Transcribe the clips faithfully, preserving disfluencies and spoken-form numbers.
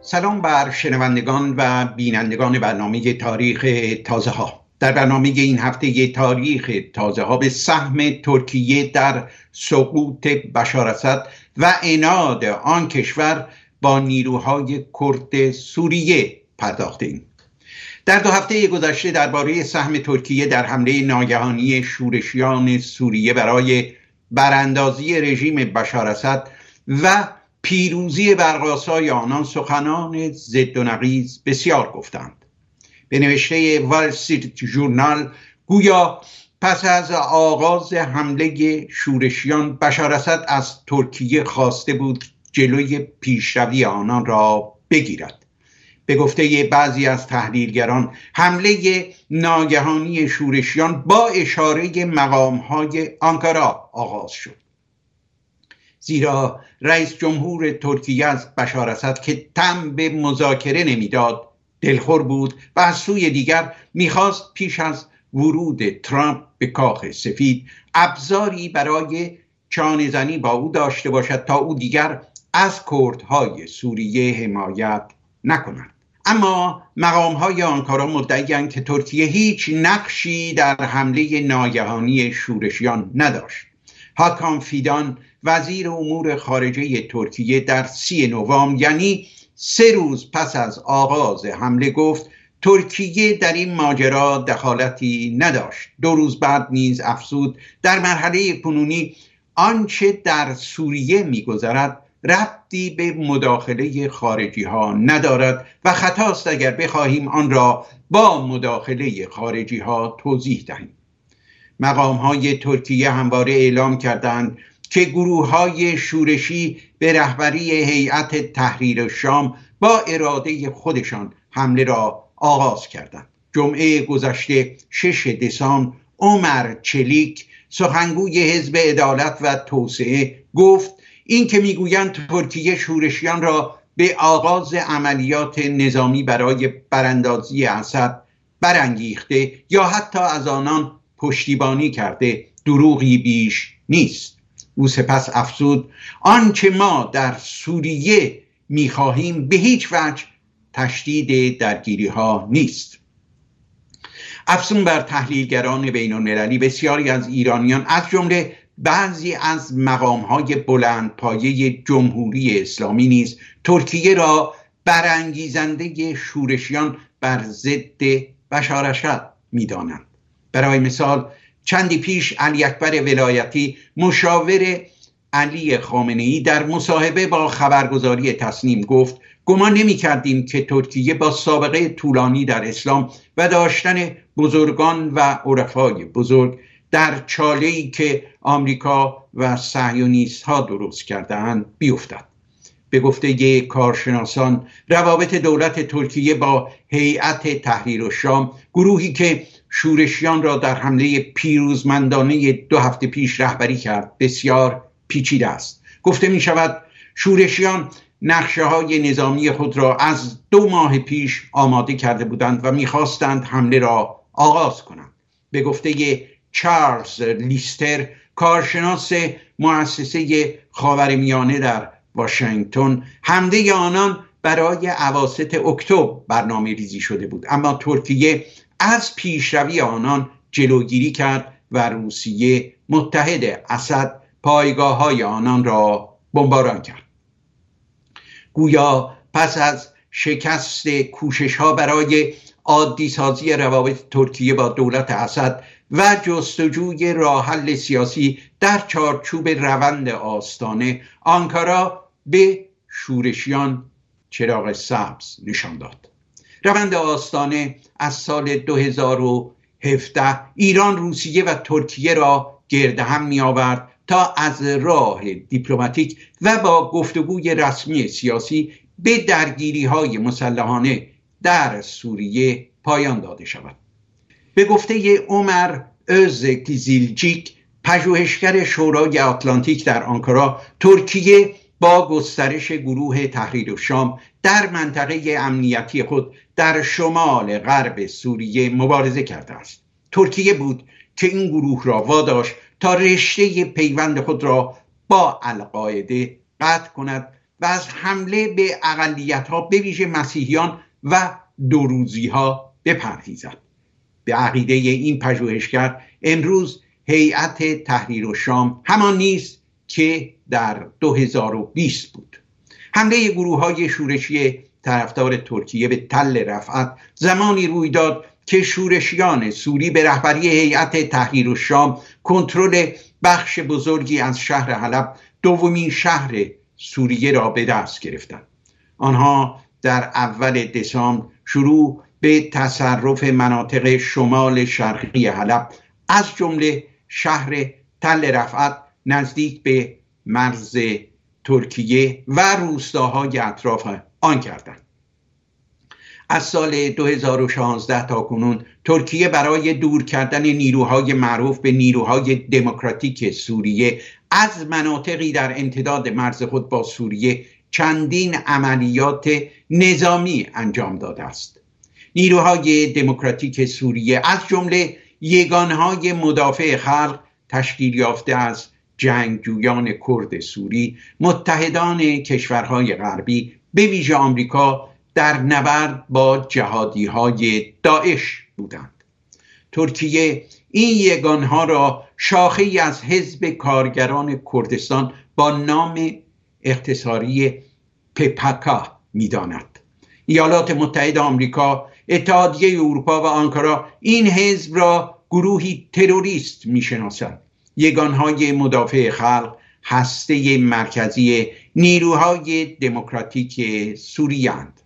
سلام بر شنوندگان و بینندگان برنامه تاریخ تازه ها. در برنامه این هفته تاریخ تازه ها به سهم ترکیه در سقوط بشار اسد و عناد آن کشور با نیروهای کرد سوریه پرداختیم. در دو هفته گذشته درباره سهم ترکیه در حمله ناگهانی شورشیان سوریه برای براندازی رژیم بشار اسد و پیروزی برقاسای آنان سخنان ضد و نقیض بسیار گفتند. به نوشته وال استریت ژورنال گویا پس از آغاز حمله شورشیان بشار اسد از ترکیه خواسته بود جلوی پیشروی آنان را بگیرد. به گفته بعضی از تحلیلگران حمله ناگهانی شورشیان با اشاره مقام‌های آنکارا آغاز شد، زیرا رئیس جمهور ترکیه از بشار اسد که تم به مذاکره نمیداد دلخور بود و از سوی دیگر میخواست پیش از ورود ترامپ به کاخ سفید ابزاری برای چانه‌زنی با او داشته باشد تا او دیگر از کردهای سوریه حمایت نکند. اما مقام‌های آنکارا مدعی‌اند که ترکیه هیچ نقشی در حمله ناگهانی شورشیان نداشت. هاکان فیدان وزیر امور خارجه ترکیه در سی نوامبر، یعنی سه روز پس از آغاز حمله، گفت ترکیه در این ماجرا دخالتی نداشت. دو روز بعد نیز افزود در مرحله کنونی آنچه در سوریه می‌گذرد ربطی به مداخله خارجی ها ندارد و خطاست اگر بخواهیم آن را با مداخله خارجی ها توضیح دهیم. مقام های ترکیه همواره اعلام کردند که گروه های شورشی به رهبری هیئت تحریر شام با اراده خودشان حمله را آغاز کردند. جمعه گذشته شش دسامبر عمر چلیک سخنگوی حزب عدالت و توسعه گفت این که میگویند ترکیه شورشیان را به آغاز عملیات نظامی برای براندازی اسد برانگیخته یا حتی از آنان پشتیبانی کرده دروغی بیش نیست. او سپس افزود آنچه ما در سوریه میخواهیم به هیچ وجه تشدید درگیری ها نیست. افزون بر تحلیلگران بین المللی، بسیاری از ایرانیان از جمله بعضی از مقام‌های بلندپایه جمهوری اسلامی نیز ترکیه را برانگیزنده شورشیان بر ضد بشار اسد می‌دانند. برای مثال چندی پیش علی اکبر ولایتی مشاور علی خامنه‌ای در مصاحبه با خبرگزاری تصنیم گفت گمان نمی‌کردیم که ترکیه با سابقه طولانی در اسلام و داشتن بزرگان و عرفای بزرگ در چاله‌ای که آمریکا و صهیونیست ها درست کرده‌اند بیفتد. به گفته کارشناسان روابط دولت ترکیه با هیئت تحریر الشام، گروهی که شورشیان را در حمله پیروزمندانه دو هفته پیش رهبری کرد، بسیار پیچیده است. گفته می شود شورشیان نقشه های نظامی خود را از دو ماه پیش آماده کرده بودند و می خواستند حمله را آغاز کنند. به گفته چارلز لیستر، کارشناس مؤسسه خاورمیانه در واشنگتن، حمله آنان برای اواسط اکتبر برنامه ریزی شده بود، اما ترکیه از پیشروی آنان جلوگیری کرد و روسیه متحد اسد پایگاه‌های آنان را بمباران کرد. گویا پس از شکست کوشش‌ها برای عادی سازی روابط ترکیه با دولت اسد و جستجوی راه حل سیاسی در چارچوب روند آستانه، آنکارا به شورشیان چراغ سبز نشان داد. روند آستانه از سال دو هزار و هفده ایران، روسیه و ترکیه را گرد هم می آورد تا از راه دیپلماتیک و با گفتگوی رسمی سیاسی به درگیری های مسلحانه در سوریه پایان داده شود. به گفته عمر özkizilcik، پژوهشگر شورای آتلانتیک در آنکارا، ترکیه با گسترش گروه تحریر الشام در منطقه امنیتی خود در شمال غرب سوریه مبارزه کرده است. ترکیه بود که این گروه را واداشت تا رشته پیوند خود را با القاعده قطع کند و از حمله به اقلیت‌ها به ویژه مسیحیان و دوروزی‌ها بپرهیزد. به عقیده این پژوهشگر امروز هیئت تحریر الشام همان نیست که در دو هزار و بیست بود. حمله گروه‌های شورشی طرفدار ترکیه به تل رفعت زمانی روی داد که شورشیان سوری به رهبری هیئت تحریر الشام کنترل بخش بزرگی از شهر حلب، دومین شهر سوریه را به دست گرفتند. آنها در اول دسامبر شروع به تصرف مناطق شمال شرقی حلب از جمله شهر تل رفعت نزدیک به مرز ترکیه و روستاهای اطراف آن کردند. از سال دو هزار و شانزده تا کنون ترکیه برای دور کردن نیروهای معروف به نیروهای دموکراتیک سوریه از مناطقی در امتداد مرز خود با سوریه چندین عملیات نظامی انجام داده است. نیروهای دموکراتیک سوریه از جمله یگانهای مدافع خلق تشکیل یافته از جنگجویان کرد سوری، متحدان کشورهای غربی به ویژه آمریکا در نبرد با جهادی‌های داعش بودند. ترکیه این یگانها را شاخه‌ای از حزب کارگران کردستان با نام اختصاری پپکا می‌داند. ایالات متحده آمریکا، اتحادیه اروپا و آنکارا این حزب را گروهی تروریست می‌شناسند. یگانهای مدافع خلق هسته مرکزی نیروهای دموکراتیک سوریه اند.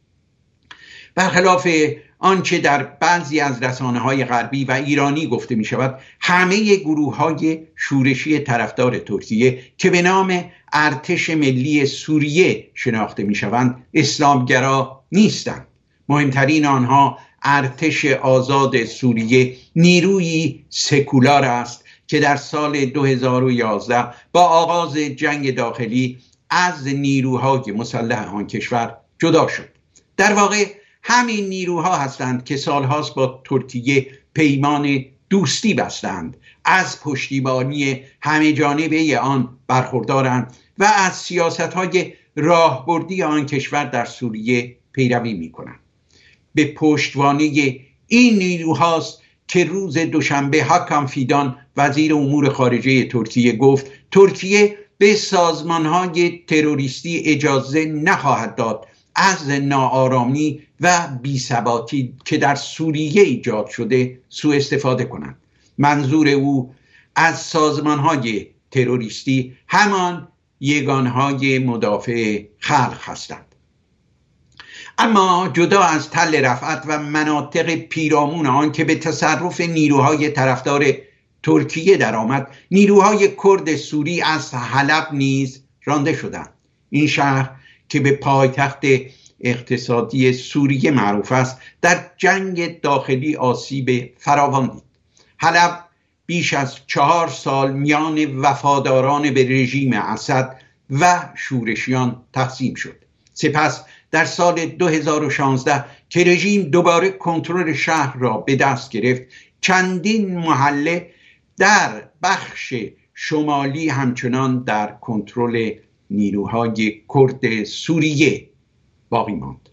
برخلاف آنچه در بعضی از رسانه‌های غربی و ایرانی گفته می شود، همه گروه‌های شورشی طرفدار ترکیه که به نام ارتش ملی سوریه شناخته می شوند اسلامگرا نیستند. مهمترین آنها ارتش آزاد سوریه نیرویی سکولار است که در سال دو هزار و یازده با آغاز جنگ داخلی از نیروهای مسلح آن کشور جدا شد. در واقع همین نیروها هستند که سالهاست با ترکیه پیمان دوستی بستند، از پشتیبانی همه جانبه آن برخوردارند و از سیاست‌های راهبردی آن کشور در سوریه پیروی می‌کنند. به پشتوانه این نیروهاست که روز دوشنبه حاکم فیدان وزیر امور خارجه ترکیه گفت ترکیه به سازمان‌های تروریستی اجازه نخواهد داد از ناآرامی و بی‌ثباتی که در سوریه ایجاد شده سوء استفاده کنند. منظور او از سازمان‌های تروریستی همان یگانهای مدافع خلق هستند. اما جدا از تل رفعت و مناطق پیرامون آن که به تصرف نیروهای طرفدار ترکیه درآمد، نیروهای کرد سوری از حلب نیز رانده شدند. این شهر که به پایتخت اقتصادی سوریه معروف است، در جنگ داخلی آسیب فراوان دید. حلب بیش از چهار سال میان وفاداران به رژیم اسد و شورشیان تقسیم شد. سپس در سال دو هزار و شانزده که رژیم دوباره کنترل شهر را به دست گرفت، چندین محله در بخش شمالی همچنان در کنترل نیروهای کرد سوریه باقی ماند.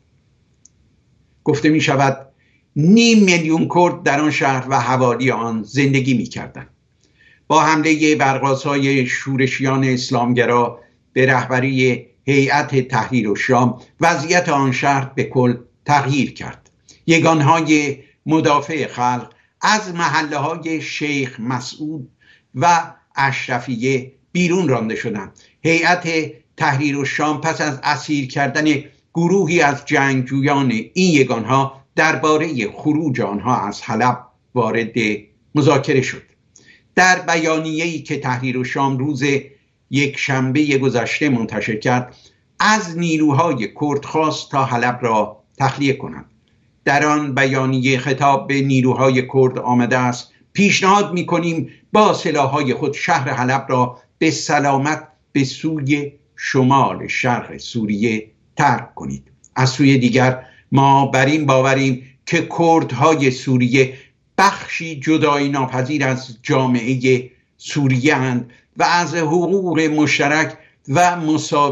گفته می شود نیم میلیون کرد در آن شهر و حوالی آن زندگی می کردند. با حمله برق‌آسای شورشیان اسلامگرا به رهبری هیئت تحریر الشام، وضعیت آن شهر به کل تغییر کرد. یگانهای مدافع خلق از محله های شیخ مسعود و اشرفیه بیرون رانده شدند. هیئت تحریر الشام پس از اسیر کردن گروهی از جنگجویان این یگانها درباره خروج آنها از حلب وارد مذاکره شد. در بیانیه‌ای که تحریر الشام روز یک شنبه گذشته منتشر کرد، از نیروهای کرد خواست تا حلب را تخلیه کنند. در آن بیانیه خطاب به نیروهای کرد آمده است: پیشنهاد می‌کنیم با سلاح‌های خود شهر حلب را به سلامت به سوی شمال شرق سوریه ترک کنید. از سوی دیگر ما بر این باوریم که کردهای سوریه بخشی جدایی ناپذیر از جامعه سوریه اند و از حقوق مشترک و مساوی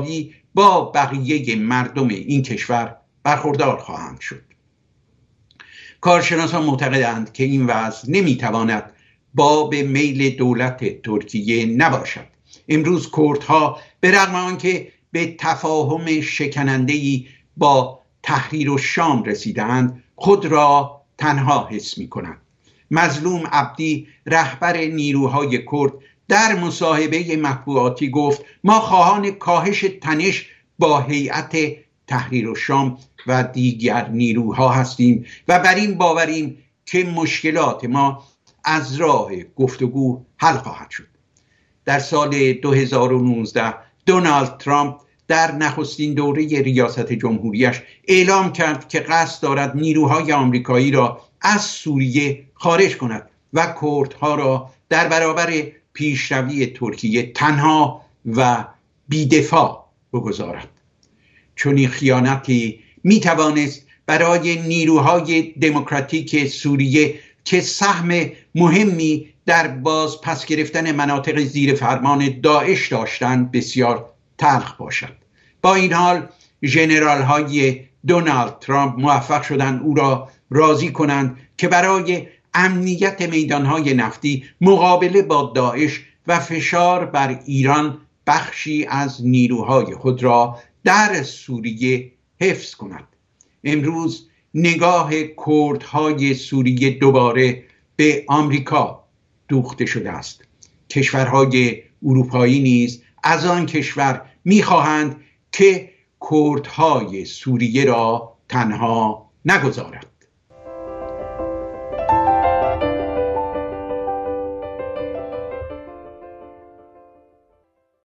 با بقیه مردم این کشور برخوردار خواهند شد. کارشناسان معتقدند که این وضع نمیتواند باب میل دولت ترکیه نباشد. امروز کردها به رغم آنکه به تفاهم شکننده‌ای با تحریر الشام رسیدند خود را تنها حس می‌کنند. مظلوم عبدی رهبر نیروهای کرد در مصاحبه مطبوعاتی گفت ما خواهان کاهش تنش با هیئت تحریر الشام و دیگر نیروها هستیم و بر این باوریم که مشکلات ما از راه گفتگو حل خواهد شد. در سال دو هزار و نوزده دونالد ترامپ در نخستین دوره ریاست جمهوریش اعلام کرد که قصد دارد نیروهای آمریکایی را از سوریه خارج کند و کردها را در برابر پیشروی ترکیه تنها و بی‌دفاع بگذارد. چون این خیانتی می توانست برای نیروهای دموکراتیک سوریه که سهم مهمی در باز پس گرفتن مناطق زیر فرمان داعش داشتند بسیار تلخ باشد. با این حال ژنرال های دونالد ترامپ موفق شدند او را راضی کنند که برای امنیت میدانهای نفتی مقابله با داعش و فشار بر ایران بخشی از نیروهای خود را در سوریه حفظ کند. امروز نگاه کردهای سوریه دوباره به آمریکا دوخته شده است. کشورهای اروپایی نیز از آن کشور می‌خواهند که کردهای سوریه را تنها نگذارد.